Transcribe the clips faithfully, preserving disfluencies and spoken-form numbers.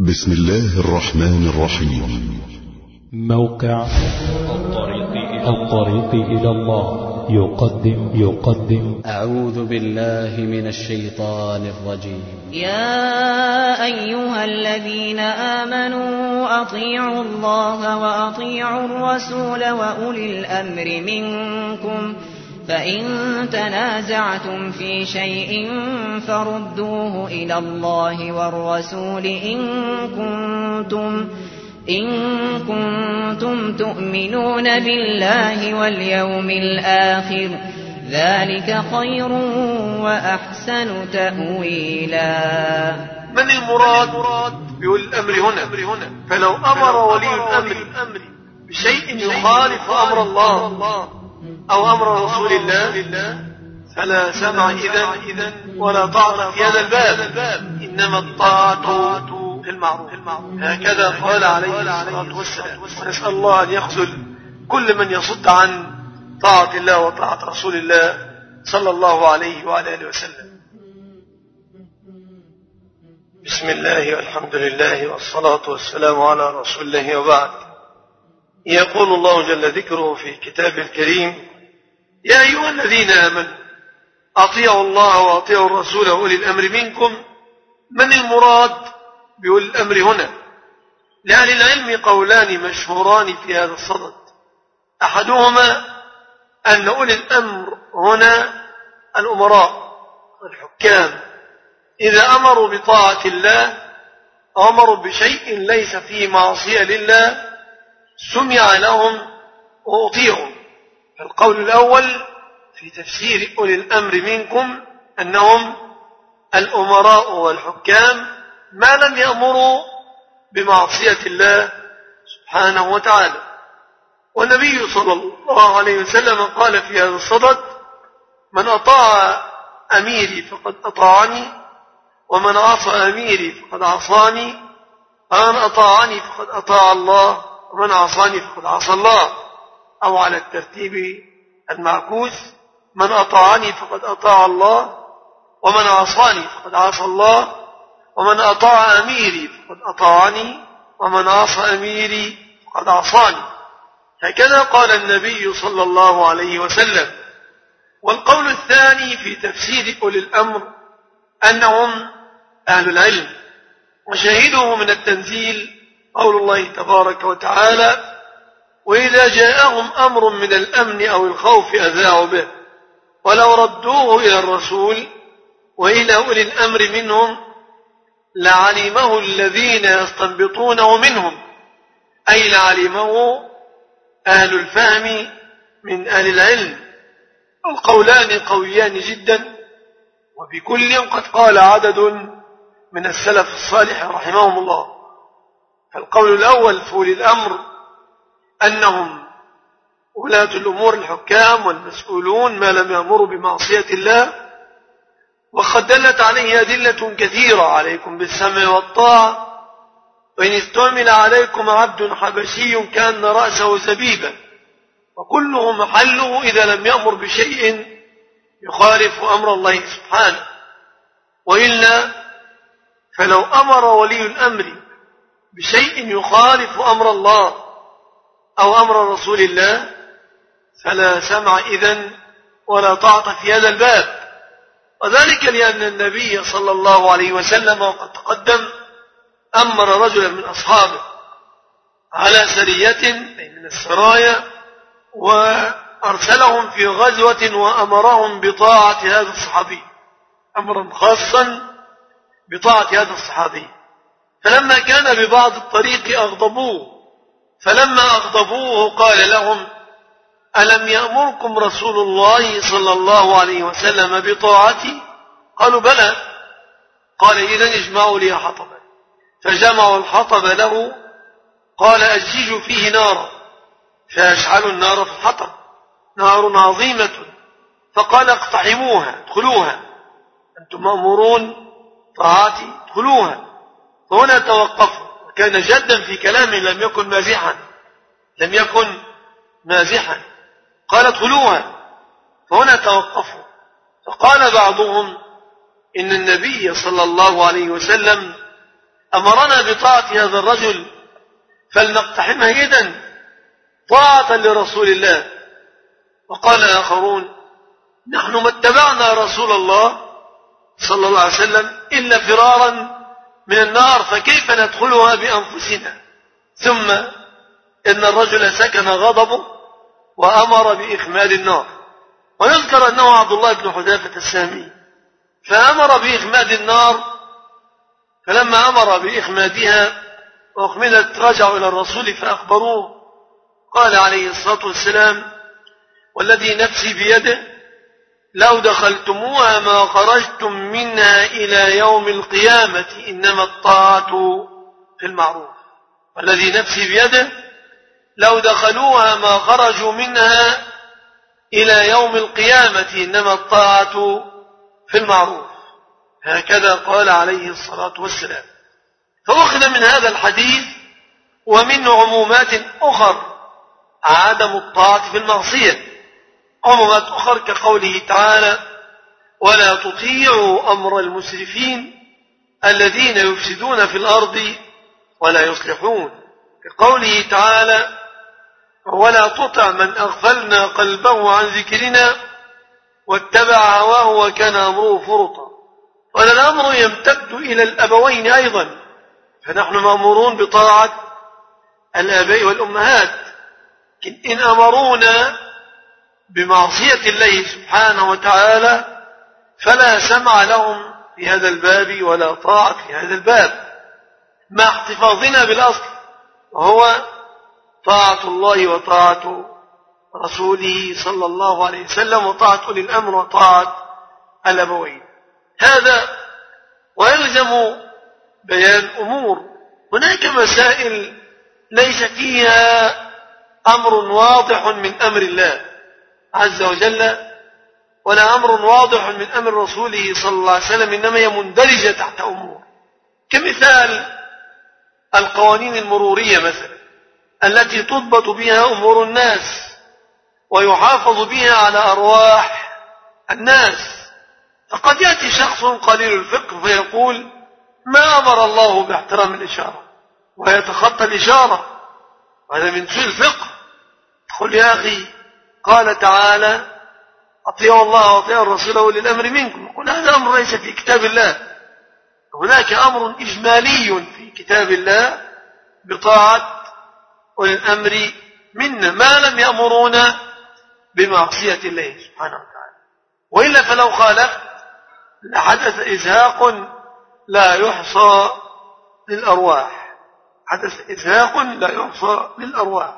بسم الله الرحمن الرحيم. موقع الطريق إلى الله يقدم يقدم أعوذ بالله من الشيطان الرجيم. يا أيها الذين آمنوا أطيعوا الله وأطيعوا الرسول وأولي الأمر منكم، فإن تنازعتم في شيء فردوه إلى الله والرسول إن كنتم إن كنتم تؤمنون بالله واليوم الآخر، ذلك خير وأحسن تأويلا. من المراد بولي الأمر هنا؟ فلو أمر ولي الأمر بشيء يخالف أمر الله أو أمر رسول الله فلا سمع إذن ولا طاعة في هذا الباب، إنما الطاعة في المعروف. هكذا قال عليه الصلاة والسلام. ونسأل الله أن يخذل كل من يصد عن طاعة الله وطاعة رسول الله صلى الله عليه وعلى آله وسلم. بسم الله والحمد لله والصلاة والسلام على رسول الله وبعد. يقول الله جل ذكره في كتابه الكريم: يا أيها الذين آمنوا أطيعوا الله وأطيعوا الرسول وأولي الأمر منكم. من المراد بأولي الأمر هنا؟ لأهل العلم قولان مشهوران في هذا الصدد. أحدهما أن أولي الأمر هنا الأمراء والحكام، إذا أمروا بطاعة الله أمروا بشيء ليس فيه معصية لله سمع لهم وأطيعوا. القول الأول في تفسير أولي الأمر منكم أنهم الأمراء والحكام ما لم يأمروا بمعصية الله سبحانه وتعالى. والنبي صلى الله عليه وسلم قال في هذا الصدد: من أطاع أميري فقد أطاعني، ومن عصى أميري فقد عصاني، ومن أطاعني فقد أطاع الله، ومن عصاني فقد عصى الله. أو على الترتيب المعكوس: من أطاعني فقد أطاع الله، ومن عصاني فقد عصى الله، ومن أطاع أميري فقد أطاعني، ومن عصى أميري فقد عصاني. هكذا قال النبي صلى الله عليه وسلم. والقول الثاني في تفسير أولي الأمر أنهم أهل العلم، وشاهده من التنزيل قول الله تبارك وتعالى: وإذا جاءهم أمر من الأمن أو الخوف أذاعوا به ولو ردوه إلى الرسول وإلى أولي الأمر منهم لعلمه الذين يستنبطونه منهم، أي لعلمه أهل الفهم من أهل العلم. القولان قويان جدا، وفي كل قد قال عدد من السلف الصالح رحمهم الله. فالقول الأول في أولي الأمر أنهم ولاة الأمور الحكام والمسؤولون ما لم يأمروا بمعصية الله، وقد دلت عليه أدلة كثيرة: عليكم بالسمع والطاعة، وإن استعمل عليكم عبد حبشي كأن رأسه زبيبا، وكله محله إذا لم يأمر بشيء يخالف أمر الله سبحانه. وإلا فلو أمر ولي الأمر بشيء يخالف أمر الله أو أمر رسول الله فلا سمع إذن ولا طاعة في هذا الباب. وذلك لأن النبي صلى الله عليه وسلم وقد تقدم أمر رجلا من أصحابه على سرية من السرايا وأرسلهم في غزوة وأمرهم بطاعة هذا الصحابي، أمرا خاصا بطاعة هذا الصحابي. فلما كان ببعض الطريق أغضبوه، فلما أغضبوه قال لهم: ألم يأمركم رسول الله صلى الله عليه وسلم بطاعتي؟ قالوا: بلى. قال: إذن اجمعوا لي حطبا. فجمعوا الحطب له. قال: أجيجوا فيه نارا. فأشعلوا النار في الحطب، نار عظيمة. فقال: اقتحموها، ادخلوها، أنتم مأمورون طاعتي، ادخلوها. فهنا توقفوا، وكان جدا في كلامه، لم يكن مازحا لم يكن مازحا قال: ادخلوها. فهنا توقفوا. فقال بعضهم: إن النبي صلى الله عليه وسلم أمرنا بطاعة هذا الرجل فلنقتحمها يدا طاعة لرسول الله. وقال آخرون نحن ما اتبعنا رسول الله صلى الله عليه وسلم إلا فرارا من النار فكيف ندخلها بأنفسنا. ثم إن الرجل سكن غضبه وأمر بإخماد النار. ويذكر أنه عبد الله بن حذافة السامي فأمر بإخماد النار، فلما أمر بإخمادها وأخمدت رجعوا إلى الرسول فأخبروه قال عليه الصلاة والسلام والذي نفسي بيده لو دخلتموها ما خرجتم منها إلى يوم القيامة إنما الطاعة في المعروف. والذي نفسي بيده لو دخلوها ما خرجوا منها إلى يوم القيامة إنما الطاعة في المعروف. هكذا قال عليه الصلاة والسلام. فأخذ من هذا الحديث ومن عمومات أخر عدم الطاعة في المعصية، عمومات أخر كقوله تعالى ولا تطيعوا أمر المسرفين الذين يفسدون في الأرض ولا يصلحون، كقوله تعالى ولا تطع من أغفلنا قلبه عن ذكرنا واتبع هواه وكان أمره فرطا. ولا الأمر يمتد إلى الأبوين أيضا، فنحن مأمورون بطاعة الآباء والأمهات، إن أمرونا بمعصية الله سبحانه وتعالى فلا سمع لهم في هذا الباب ولا طاعة في هذا الباب، مع احتفاظنا بالأصل وهو طاعة الله وطاعة رسوله صلى الله عليه وسلم وطاعة أولي الأمر وطاعة الأبوين. هذا ويلزم بيان أمور. هناك مسائل ليس فيها أمر واضح من أمر الله عز وجل ولا أمر واضح من أمر رسوله صلى الله عليه وسلم، إنما هي مندرجة تحت أمور، كمثال القوانين المرورية مثلا التي تضبط بها أمور الناس ويحافظ بها على أرواح الناس. فقد يأتي شخص قليل الفقه فيقول ما أمر الله باحترام الإشارة ويتخطى الإشارة، وهذا من سوء الفقه. قل يا أخي قال تعالى أطيعوا الله وأطيعوا الرسول وأولي الأمر منكم، قل هذا أمر ليس في كتاب الله. هناك أمر إجمالي في كتاب الله بطاعة أولي الأمر منا ما لم يأمرونا بمعصية الله سبحانه وتعالى، وإلا فلو خالفت لحدث إزهاق لا يحصى للأرواح، حدث إزهاق لا يحصى للأرواح.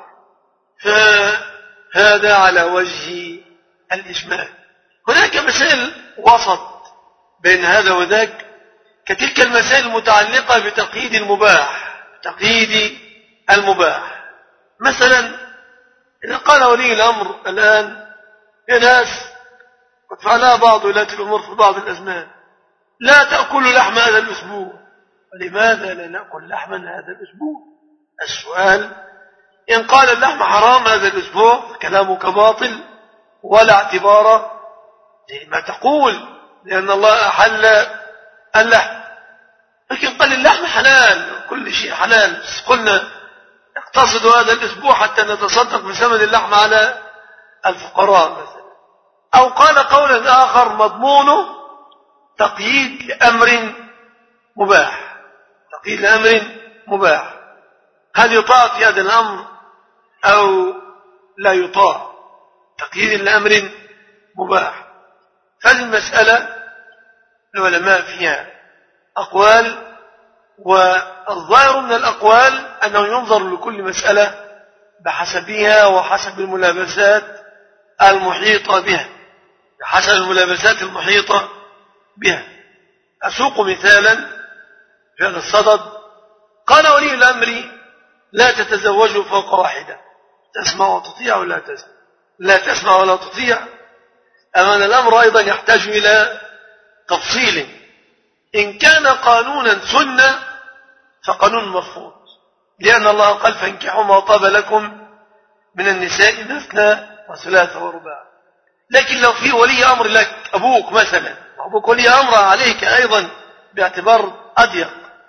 فهذا على وجه الإجمال. هناك مسائل وسط بين هذا وذاك، كتلك المسائل المتعلقة بتقييد المباح تقييد المباح. مثلا إذا قال ولي الأمر الآن يا ناس قد فعلها بعض ولاة الأمور في بعض الأزمان لا تأكلوا لحم هذا الأسبوع، ولماذا لا نأكل لحما هذا الأسبوع؟ السؤال إن قال اللحم حرام هذا الأسبوع فكلامك باطل ولا اعتبار لما تقول، لأن الله أحل اللحم. لكن قال اللحم حلال كل شيء حلال، بس قلنا اقتصد هذا الأسبوع حتى نتصدق بثمن اللحم على الفقراء مثلا. أو قال قولا آخر مضمونه تقييد لأمر مباح تقييد لأمر مباح، هل يطاع في هذا الأمر أو لا يطاع؟ تقييد لأمر مباح. فهذه المسألة العلماء فيها أقوال، والظاهر من الأقوال أنه ينظر لكل مسألة بحسبها وحسب الملابسات المحيطة بها بحسب الملابسات المحيطة بها. أسوق مثالا في هذا الصدد. قال ولي الأمر لا تتزوجوا فوق واحدة، تسمع وتطيع ولا تسمع لا تسمع ولا تطيع. أمان الأمر أيضا يحتاج إلى تفصيل. إن كان قانونا سنة فقانون مرفوض، لأن الله قال فانكحوا ما طاب لكم من النساء مثنى وثلاث ورباع. لكن لو في ولي أمر لك أبوك مثلا، أبوك ولي أمر عليك أيضا باعتبار أضيق،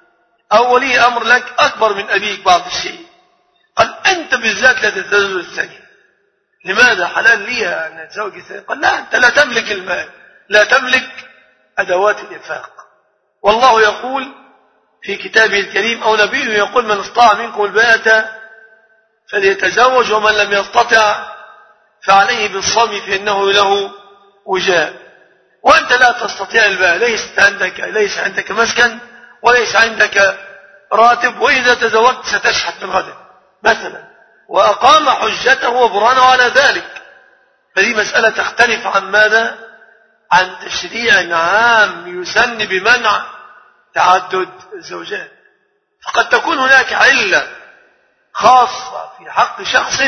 أو ولي أمر لك أكبر من أبيك بعض الشيء، قال أنت بالذات لا تتزوج الثانية. لماذا؟ حلال لي أن أتزوج الثانية. قال لا، أنت لا تملك المال، لا تملك أدوات الإنفاق. والله يقول في كتابه الكريم أو نبيه يقول من استطاع منكم الباءة فليتزوج ومن لم يستطع فعليه بالصوم فإنه له وجاء. وأنت لا تستطيع الباء، ليس عندك ليس عندك مسكن وليس عندك راتب، وإذا تزوجت ستشحت من غد مثلا، وأقام حجته وبرهانه على ذلك. فدي مسألة تختلف عن ماذا؟ عن تشريع عام يسن بمنع تعدد الزوجات. فقد تكون هناك علة خاصة في حق شخص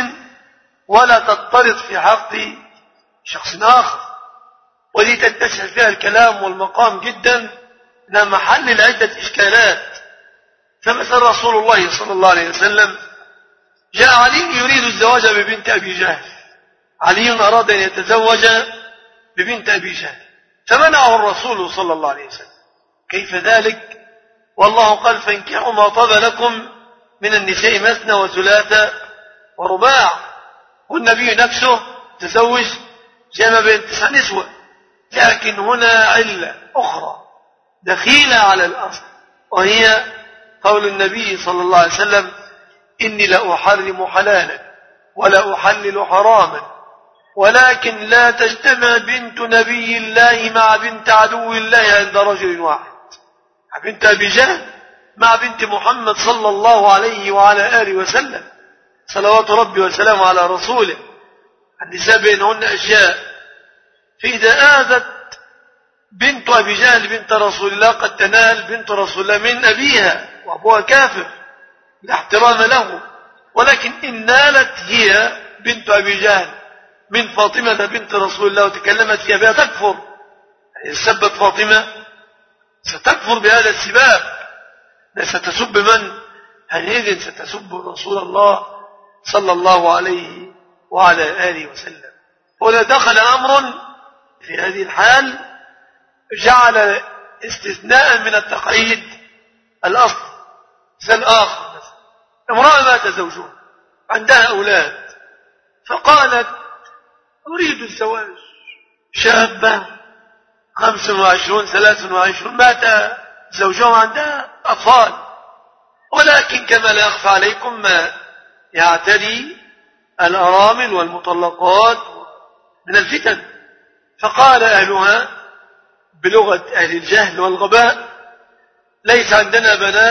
ولا تضطرد في حق شخص آخر، ودي تتسع فيها الكلام والمقام جدا، إنها محل لعدة إشكالات. فمثل رسول الله صلى الله عليه وسلم جاء علي يريد الزواج ببنت أبي جهل، علي أراد أن يتزوج ببنت أبي جهل فمنعه الرسول صلى الله عليه وسلم. كيف ذلك؟ والله قال فانكحوا ما طاب لكم من النساء مثنى وثلاث ورباع، والنبي نفسه تزوج جمع بين تسع نسوة. لكن هنا علة أخرى دخيلة على الأصل، وهي قول النبي صلى الله عليه وسلم إني لا أحرم حلالا ولا أحلل حراما، ولكن لا تجتمع بنت نبي الله مع بنت عدو الله عند رجل واحد. بنت أبي جهل مع بنت محمد صلى الله عليه وعلى آله وسلم صلوات ربي وسلامه على رسوله. النساء بينهن أشياء، فإذا آذت بنت أبي جهل بنت رسول الله قد تنال بنت رسول الله من أبيها وأبوها كافر لا احترام له، ولكن إن نالت هي بنت أبي جهل من فاطمة بنت رسول الله وتكلمت في أبيها تكفر، يعني سبت فاطمة ستكفر بهذا السباب، ستسب من؟ حينئذ ستسب رسول الله صلى الله عليه وعلى آله وسلم. ولا دخل أمر في هذه الحال جعل استثناء من التقعيد الأصل. مثال آخر، امرأة مات زوجها عندها أولاد فقالت أريد الزواج، شابة خمس وعشرون ثلاث وعشرون مات زوجها عندها أطفال، ولكن كما لا يخفى عليكم ما يعتدي الأرامل والمطلقات من الفتن. فقال أهلها بلغة أهل الجهل والغباء ليس عندنا بنات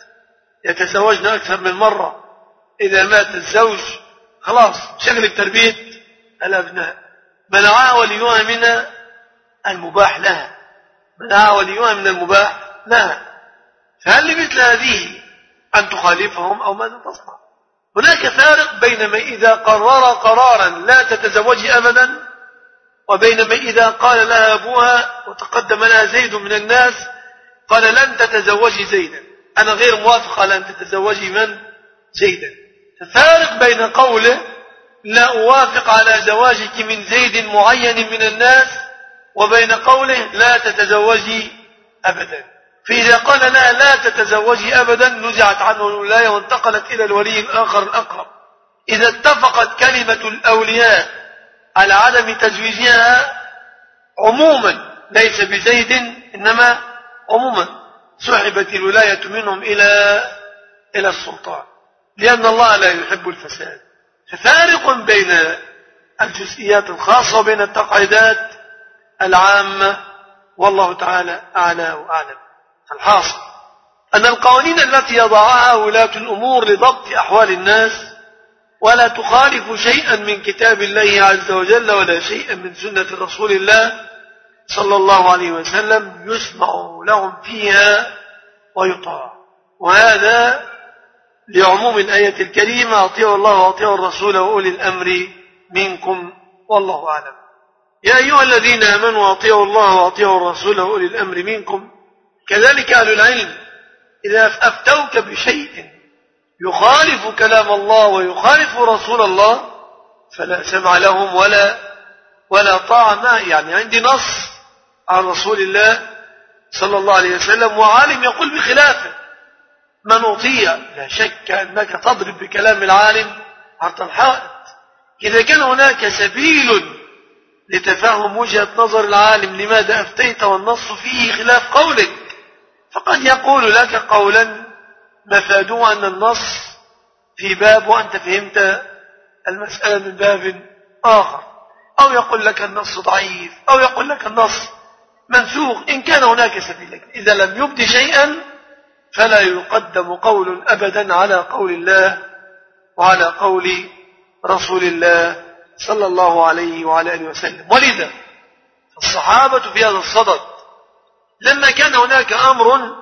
يتزوجن أكثر من مرة، إذا مات الزوج خلاص شغل بتربية الأبناء. منعها وليها من المباح لها، منعها وليها من المباح لها. فهل لمثل هذه أن تخالفهم أو ماذا تصنع؟ هناك فارق بين من إذا قرر قرارا لا تتزوجي أبدا، وبين من إذا قال لها أبوها وتقدم لها زيد من الناس قال لن تتزوجي زيدا، أنا غير موافق على أن تتزوجي من زيدا. ففارق بين قوله لا أوافق على زواجك من زيد معين من الناس وبين قوله لا تتزوجي أبدا. فإذا قال لها لا تتزوجي أبدا نزعت عنه الولاية وانتقلت إلى الولي الآخر الأقرب. إذا اتفقت كلمة الأولياء على عدم تزويجها عموما ليس بزيد إنما عموما سحبت الولاية منهم إلى إلى السلطان، لأن الله لا يحب الفساد. ففارق بين الجزئيات الخاصة وبين التقعيدات العامة، والله تعالى أعلى وأعلم. الحاصل أن القوانين التي يضعها ولاة الأمور لضبط أحوال الناس ولا تخالف شيئا من كتاب الله عز وجل ولا شيئا من سنة رسول الله صلى الله عليه وسلم يسمع لهم فيها ويطاع. وهذا لعموم الآية الكريمة أطيعوا الله وأطيعوا الرسول وأولي الأمر منكم والله أعلم. يا أيها الذين آمنوا أطيعوا الله وأطيعوا الرسول وأولي الأمر منكم. كذلك أهل العلم إذا أفتوك بشيء يخالف كلام الله ويخالف رسول الله فلا سمع لهم ولا ولا طاعة ما. يعني عندي نص عن رسول الله صلى الله عليه وسلم وعالم يقول بخلافه، منوطية، لا شك أنك تضرب بكلام العالم عرض الحائط. إذا كان هناك سبيل لتفهم وجهة نظر العالم لماذا أفتيت والنص فيه خلاف قولك، فقد يقول لك قولا مفاده أن النص في باب وأنت فهمت المسألة من باب آخر، أو يقول لك النص ضعيف، أو يقول لك النص منسوخ. إن كان هناك سبيل، إذا لم يبد شيئا فلا يقدم قول أبدا على قول الله وعلى قول رسول الله صلى الله عليه وعلى آله وسلم. ولذا الصحابة في هذا الصدد لما كان هناك أمر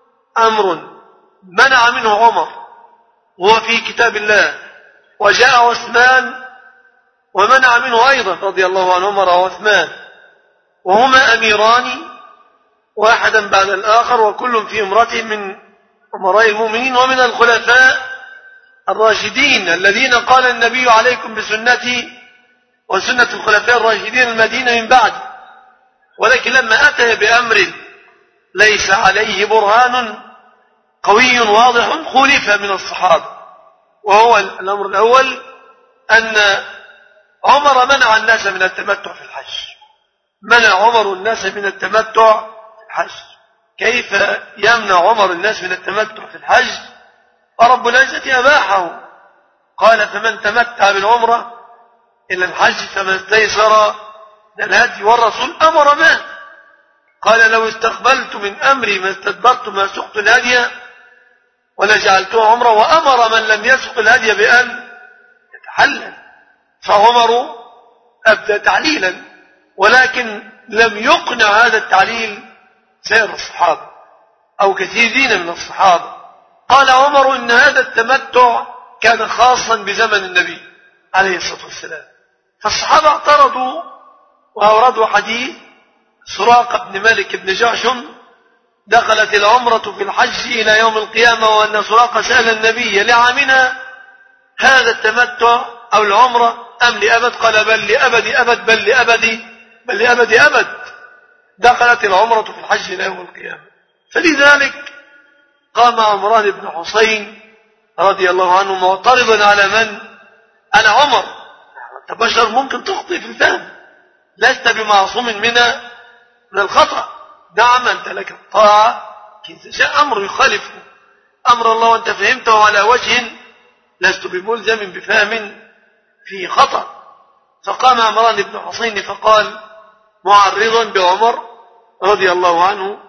أمر منع منه عمر وهو في كتاب الله، وجاء عثمان ومنع منه أيضا رضي الله عنه عمر وعثمان، وهما أميران واحدا بعد الآخر، وكل في امرته من أمراء المؤمنين ومن الخلفاء الراشدين الذين قال النبي عليكم بسنتي وسنة الخلفاء الراشدين المدينة من بعد. ولكن لما أتى بأمر ليس عليه برهان قوي واضح خلف من الصحابة، وهو الأمر الأول أن عمر منع الناس من التمتع في الحج. منع عمر الناس من التمتع في الحج. كيف يمنع عمر الناس من التمتع في الحج ورب العزة أباحه؟ قال فمن تمتع بالعمرة إلى الحج فما استيسر من الهدي، والرسول أمر به. قال لو استقبلت من أمري ما استدبرت ما سقت الهدي ولجعلته عمرة، وأمر من لم يسق الهدي بأن يتحلل. فعمر أبدى تعليلا، ولكن لم يقنع هذا التعليل سائر الصحابة أو كثيرين من الصحابة. قال عمر إن هذا التمتع كان خاصا بزمن النبي عليه الصلاة والسلام. فالصحابة اعترضوا وأوردوا حديث سراقة بن مالك بن جعشم دخلت العمرة في الحج إلى يوم القيامة، وأن سراقة سأل النبي لعامنا هذا التمتع أو العمرة أم لأبد؟ قال بل لأبد أبد بل لأبد بل لأبد أبد. دخلت العمرة في الحج إلى يوم القيامة. فلذلك قام عمران بن حسين رضي الله عنه معترضا على من؟ على عمر. أنت بشر ممكن تخطئ في الفهم، لست بمعصوم من من الخطأ. نعم أنت لك الطاعة إذا جاء أمر يخالف أمر الله وأنت فهمته على وجه لست بملزم بفهم فيه خطأ. فقام عمران بن حسين فقال معرضا بعمر رضي الله عنه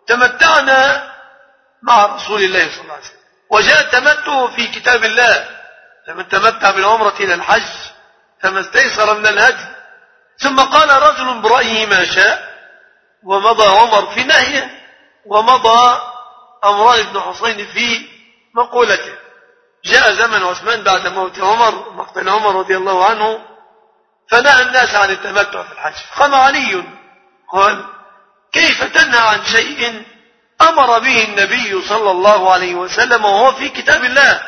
تمتعنا مع رسول الله صلى الله عليه وسلم، وجاء التمتع في كتاب الله، فمن تمتع بالعمرة إلى الحج فما استيسر من الهدي. ثم قال رجل برأيه ما شاء، ومضى عمر في نهيه، ومضى عمران بن حسين في مقولته. جاء زمن عثمان بعد موت عمر مقتل عمر رضي الله عنه، فنهى الناس عن التمتع في الحج. قام علي قال كيف تنهى عن شيء أمر به النبي صلى الله عليه وسلم وهو في كتاب الله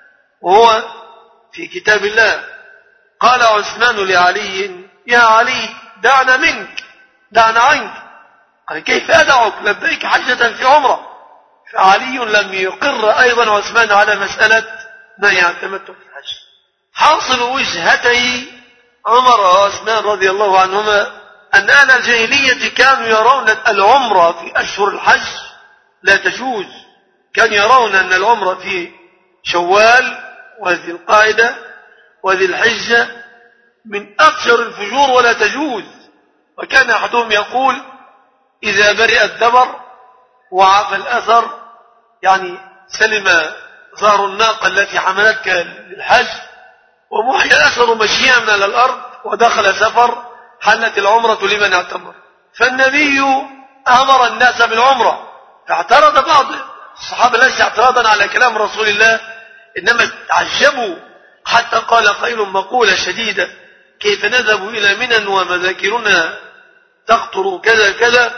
وهو في كتاب الله. قال عثمان لعلي يا علي دعنا منك دعنا عنك. قال كيف أدعك لبيك حجة في عمرة. فعلي لم يقر أيضا عثمان على مسألة نهي عن التمتع في الحج. حاصل وجهتي عمر وعثمان رضي الله عنهما أن أهل الجاهلية كانوا يرون العمرة في أشهر الحج لا تجوز. كانوا يرون أن العمرة في شوال وذي القاعدة وذي الحجة من أفجر الفجور ولا تجوز. وكان أحدهم يقول إذا برئ الدبر وعاف الأثر، يعني سلم ظهر الناقة التي حملتك للحج ومحي الأثر مشيئا من الأرض ودخل سفر، حلت العمرة لمن اعتمر. فالنبي أمر الناس بالعمرة، فاعترض بعض الصحابة ليس اعتراضا على كلام رسول الله، إنما تعجبوا حتى قال قيل مقولة شديدة كيف نذهب إلى منى ومذاكرنا تقطر كذا كذا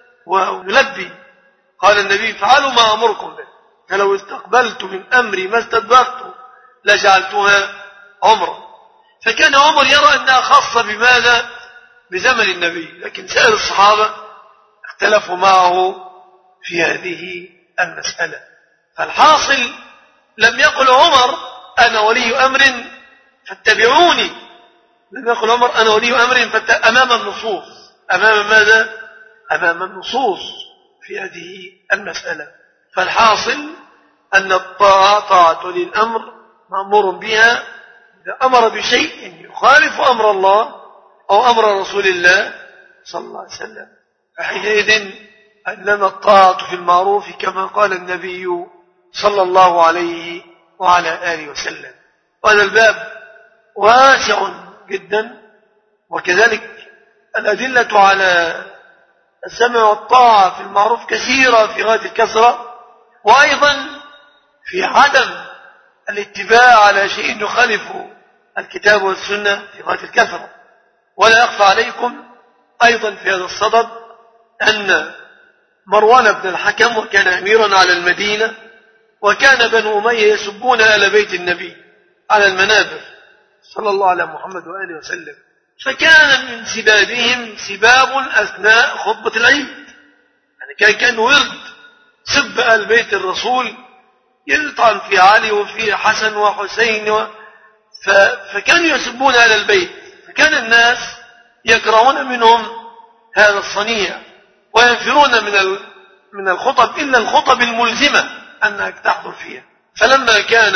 ونلبي. قال النبي فعلوا ما أمركم به، فلو استقبلت من أمري ما استدبرت لجعلتها عمرة. فكان عمر يرى أنها خاصة بماذا؟ بزمن النبي. لكن سائر الصحابة اختلفوا معه في هذه المسألة. فالحاصل لم يقل عمر أنا ولي أمر فاتبعوني، لم يقل عمر أنا ولي أمر فت... أمام النصوص، أمام ماذا؟ أمام النصوص في هذه المسألة. فالحاصل أن الطاعة طاعة ولي الأمر مأمور بها إذا أمر بشيء يخالف أمر الله أو أمر رسول الله صلى الله عليه وسلم، فحينئذ أننا الطاعة في المعروف كما قال النبي صلى الله عليه وعلى آله وسلم. وهذا الباب واسع جدا، وكذلك الأدلة على السمع والطاعة في المعروف كثيرة في غاية الكثرة، وأيضا في عدم الاتباع على شيء يخالف الكتاب والسنة في غاية الكثرة. ولا يخفى عليكم أيضا في هذا الصدد أن مروان بن الحكم وكان أميرا على المدينة، وكان بنو أمية يسبون آل بيت النبي على المنابر صلى الله على محمد وآله وسلم، فكان من سبابهم سباب أثناء خطبة العيد، يعني كان كان ورد سب آل بيت الرسول، يطعن في علي وفي حسن وحسين و... ف... فكانوا يسبون آل البيت، فكان الناس يكرهون منهم هذا الصنيع وينفرون من ال... من الخطب إلا الخطب الملزمة أنك تحضر فيها. فلما كان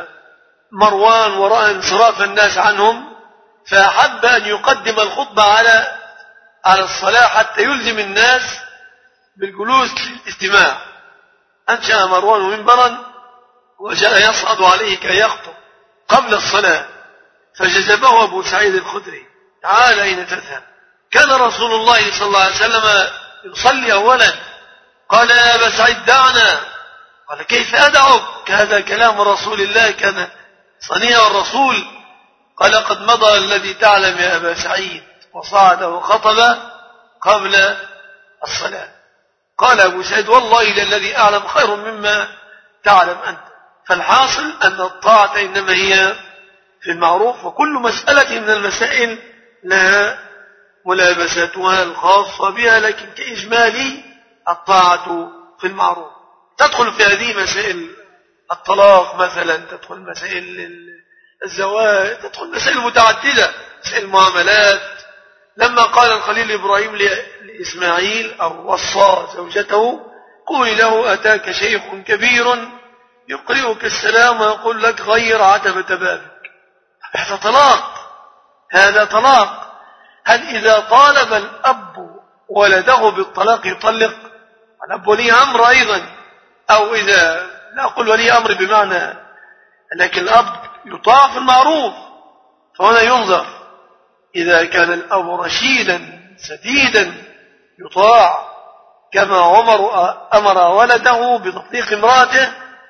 مروان ورأى انصراف الناس عنهم فأحب أن يقدم الخطبة على على الصلاة حتى يلزم الناس بالجلوس للاستماع. أنشأ مروان منبرا وجاء يصعد عليه كي يخطب قبل الصلاة، فجذبه أبو سعيد الخدري: تعال أين تذهب؟ كان رسول الله صلى الله عليه وسلم يصلي أولا. قال: يا أبا سعيد دعنا. قال: كيف أدعك؟ هذا كلام رسول الله، كان صنيع الرسول. قال: قد مضى الذي تعلم يا أبا سعيد، وصعد وخطب قبل الصلاة. قال أبو سعيد: والله الذي أعلم خير مما تعلم أنت. فالحاصل أن الطاعة إنما هي في المعروف، وكل مسألة من المسائل لها ملابساتها الخاصة بها، لكن كإجمالي الطاعة في المعروف. تدخل في هذه مسائل الطلاق مثلا، تدخل مسائل الزواج، تدخل مسائل متعددة، مسائل المعاملات. لما قال الخليل إبراهيم لإسماعيل أو وصى زوجته: قولي له أتاك شيخ كبير يقرئك السلام ويقول لك غير عتبة بابك. هذا طلاق، هذا طلاق. هل إذا طالب الأب ولده بالطلاق يطلق؟ الأب ولي أمر أيضا، أو إذا لا أقول ولي أمر بمعنى، لكن الأب يطاع في المعروف. فهنا ينظر إذا كان الأب رشيدا سديدا يطاع، كما عمر أمر ولده بتطليق امرأته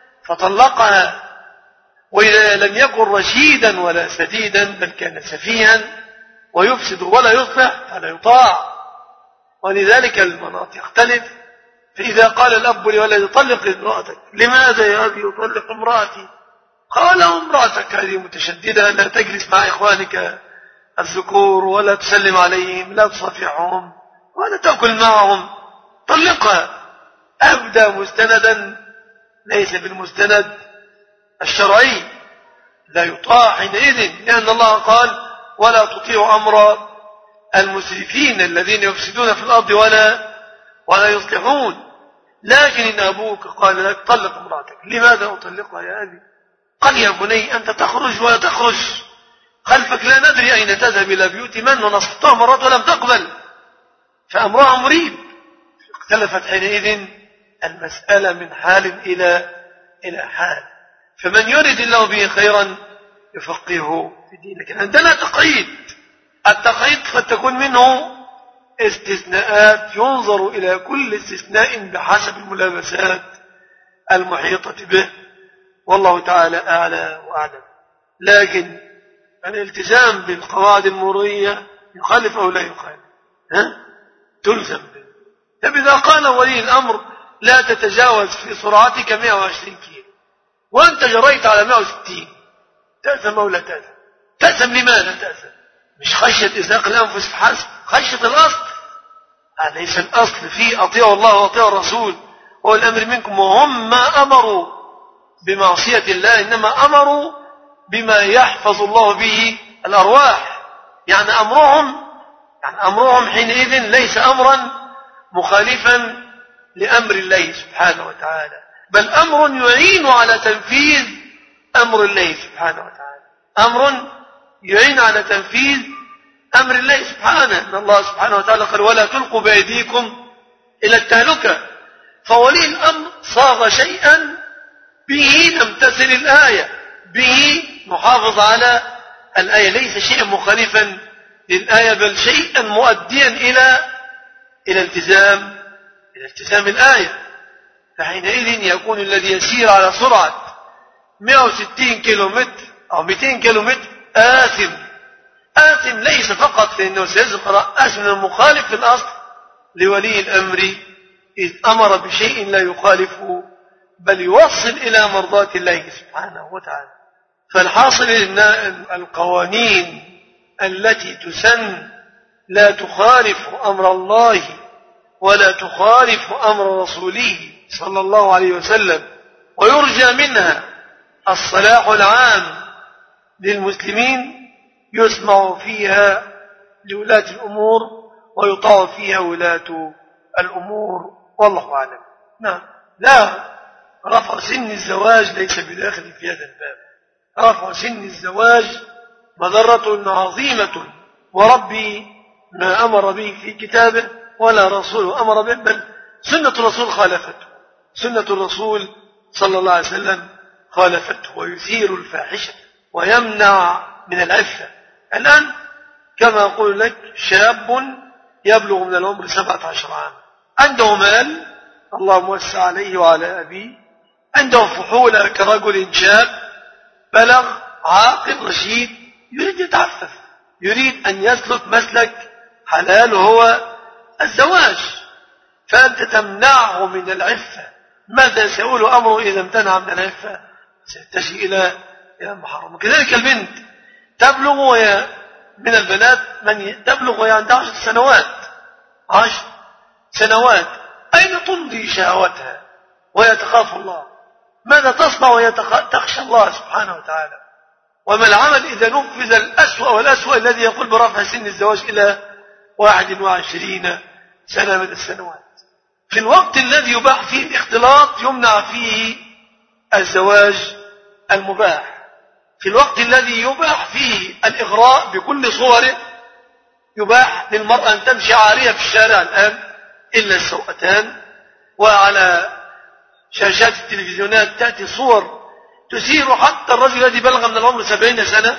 فطلقها. وإذا لم يكن رشيدا ولا سديدا بل كان سفيها ويفسد ولا يصلح فلا يطاع. ولذلك المناط يختلف. فإذا قال الأب لولده: طلق امرأتك. لماذا يا أبي يطلق امرأتي؟ قال: امرأتك هذه متشددة، لا تجلس مع إخوانك الذكور ولا تسلم عليهم، لا تصافحهم ولا تأكل معهم، طلقها. أبدى مستندا ليس بالمستند الشرعي، لا يطاع حينئذ، لأن الله قال: ولا تطيعوا أمر المسرفين الذين يفسدون في الأرض ولا ولا يصلحون. لكن إن أبوك قال لك: طلق امرأتك. لماذا أطلقها يا أبي؟ قال: يا بني أنت تخرج ولا تخرج خلفك، لا ندري أين تذهب، إلى بيوت من، ونصحتها مرات ولم تقبل، فأمرها مريب. اختلفت حينئذ المسألة من حال إلى إلى حال. فمن يريد الله به خيرا يفقهه في الدين. لكن عندنا تقييد، التقييد قد تكون منه استثناءات، ينظر إلى كل استثناء بحسب الملابسات المحيطة به، والله تعالى أعلى وأعلم. لكن الالتزام بالقواعد المرورية يخالف أو لا يخالف؟ ها؟ تلزم به. طب إذا قال ولي الأمر: لا تتجاوز في سرعتك مئة وعشرين كيلو، وأنت جريت على مئة وستين، تأثم أو لا تأثم؟ تأثم لماذا تأثم؟ مش خشية إزاق الأنفس فحسب، خشية الأصل. أليس الأصل فيه أطيعوا الله وأطيعوا الرسول، هو الأمر منكم، وهم ما أمروا بمعصية الله، إنما أمروا بما يحفظ الله به الأرواح. يعني أمرهم يعني أمرهم حينئذ ليس أمرا مخالفا لأمر الله سبحانه وتعالى، بل أمر يعين على تنفيذ أمر الله سبحانه وتعالى، أمر يعين على تنفيذ أمر الله سبحانه. إن الله سبحانه وتعالى قال ولا تلقوا بأيديكم إلى التهلكة. فولي الأمر صاغ شيئا به نمتثل الآية، به نحافظ على الآية، ليس شيئا مخالفا للآية بل شيئا مؤديا إلى إلى التزام إلى التزام الآية. فحينئذ يكون الذي يسير على سرعة مئة وستين كيلو متر أو مئتين كيلو متر آثم. آثم ليس فقط لأنه سيزقر، آثم المخالف في الأصل لولي الأمر إذ أمر بشيء لا يخالفه بل يوصل إلى مرضاة الله سبحانه وتعالى. فالحاصل أن القوانين التي تسن لا تخالف أمر الله ولا تخالف أمر رسوله صلى الله عليه وسلم، ويرجى منها الصلاح العام للمسلمين، يسمع فيها لولاة الأمور ويطاع فيها ولاة الأمور، والله أعلم. نعم. لا، رفع سن الزواج ليس بداخل في هذا الباب. رفع سن الزواج مضرة عظيمة، وربي ما أمر به في كتابه ولا رسوله أمر به، بل سنة الرسول خالفته، سنة الرسول صلى الله عليه وسلم خالفته، ويثير الفاحشة ويمنع من العفة. الآن كما أقول لك شاب يبلغ من العمر سبعة عشر عام، عنده مال الله موسع عليه وعلى أبيه، عنده فحولة كرجل شاب بلغ عاقل رشيد، يريد يتعفف، يريد أن يسلك مسلك حلال هو الزواج، فأنت تمنعه من العفة. ماذا سيقول أمره إذا امتنع من العفة؟ سيتجه إلى إلى المحرم. كذلك البنت تبلغ وهي من البنات من تبلغ وهي عندها عشر سنوات عشر سنوات أين تمضي شهوتها وهي تخاف الله؟ ماذا تصنع وهي تخشى الله سبحانه وتعالى؟ وما العمل إذا نفذ الأسوأ والأسوأ الذي يقول برفع سن الزواج إلى واحد وعشرين سنة من السنوات؟ في الوقت الذي يباح فيه الاختلاط يمنع فيه الزواج المباح، في الوقت الذي يباح فيه الإغراء بكل صوره، يباح للمرأة أن تمشي عارية في الشارع الآن إلا السوءتان، وعلى شاشات التلفزيونات تأتي صور تثير حتى الرجل الذي بلغ من العمر سبعين سنة،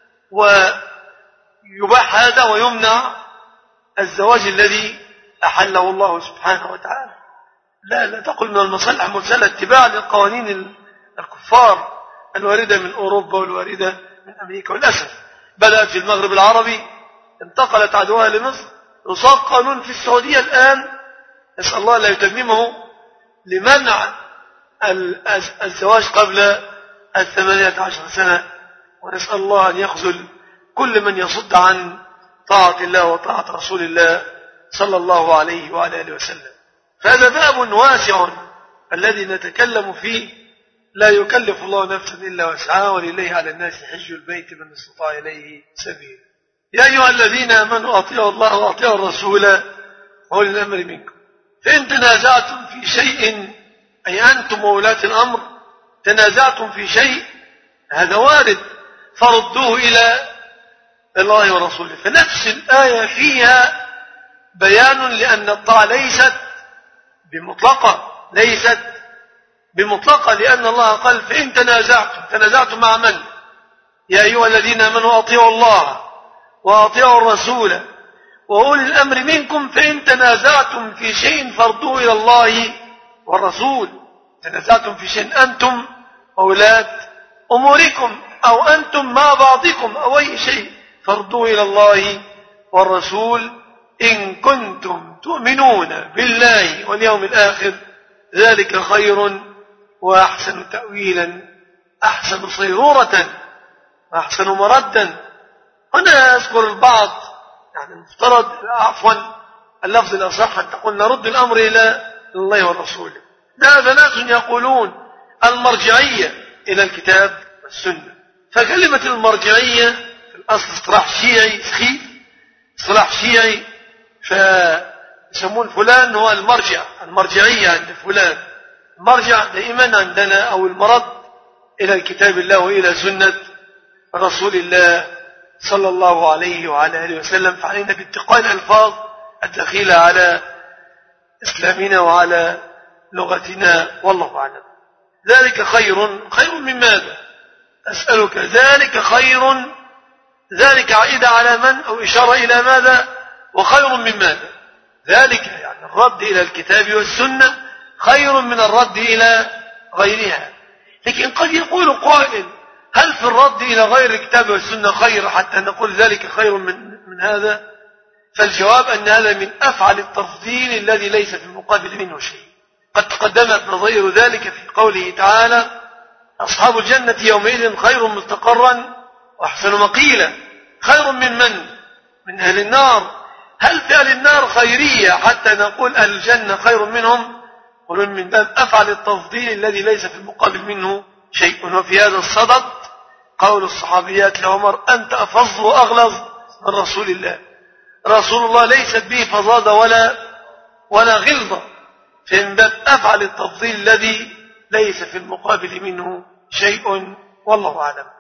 ويباح هذا ويمنع الزواج الذي أحله الله سبحانه وتعالى. لا لا تقل من المصالح المرسلة اتباع للقوانين الكفار الواردة من أوروبا والواردة من أمريكا. والأسف بدأت في المغرب العربي، انتقلت عدوها لمصر، يصاب قانون في السعودية الآن نسأل الله لا يتممه لمنع الزواج قبل الثمانية عشر سنة، ونسأل الله أن يخذل كل من يصد عن طاعة الله وطاعة رسول الله صلى الله عليه وعلى آله وسلم. فهذا باب واسع الذي نتكلم فيه، لا يكلف الله نفسا إلا وسعها، ولله على الناس حج البيت من استطاع إليه سبيلا. يا أيها الذين آمنوا أطيعوا الله وأطيعوا الرسول وأولي الأمر منكم، فإن تنازعتم في شيء، أي أنتم وولاة الأمر تنازعتم في شيء، هذا وارد، فردوه إلى الله ورسوله. فنفس الآية فيها بيان لأن الطاعة ليست بمطلقة، ليست بمطلقة لأن الله قال فإن تنازعتم، تنازعتم مع من؟ يا أيها الذين آمنوا أطيعوا الله وأطيعوا الرسول وأولي الأمر منكم، فإن تنازعتم في شيء فردوه إلى الله والرسول. تنازعتم في شيء أنتم وولاة أموركم، أو أنتم مع بعضكم، أو أي شيء، فردوه إلى الله والرسول إن كنتم تؤمنون بالله واليوم الآخر، ذلك خير وأحسن تأويلا، أحسن صيرورة، أحسن مردا. هنا أذكر البعض، يعني المفترض عفوا اللفظ الأصح أن تقول نرد الأمر إلى الله والرسول. هذا ناس يقولون المرجعية إلى الكتاب والسنة. فكلمة المرجعية في الأصل اصطلاح شيعي سخيف، اصطلاح شيعي، فيسمون فلان هو المرجع، المرجعية عند فلان. المرجع دائما عندنا أو المرد إلى الكتاب الله وإلى سنة رسول الله صلى الله عليه وعلى آله وسلم. فعلينا باتقاء الألفاظ الدخيلة على إسلامنا وعلى لغتنا، والله أعلم. ذلك خير، خير من ماذا؟ أسألك. ذلك خير، ذلك عائدة على من أو إشارة إلى ماذا؟ وخير من ماذا؟ ذلك يعني الرد إلى الكتاب والسنة خير من الرد إلى غيرها. لكن قد يقول قائل: هل في الرد إلى غير الكتاب والسنة خير حتى نقول ذلك خير من, من هذا؟ فالجواب أن هذا من أفعل التفضيل الذي ليس في المقابل منه شيء. قد تقدمت نظير ذلك في قوله تعالى: أصحاب الجنة يومئذ خير مستقرا وأحسن مقيلا. خير من من؟ من أهل النار. هل في أهل النار خيرية حتى نقول أهل الجنة خير منهم؟ قلون من باب أفعل التفضيل الذي ليس في المقابل منه شيء. وفي هذا الصدد قول الصحابيات لعمر: أنت أفظ وأغلظ من رسول الله. رسول الله ليست به فظاظة ولا ولا غلظة، فمن باب أفعل التفضيل الذي ليس في المقابل منه شيء، والله أعلم.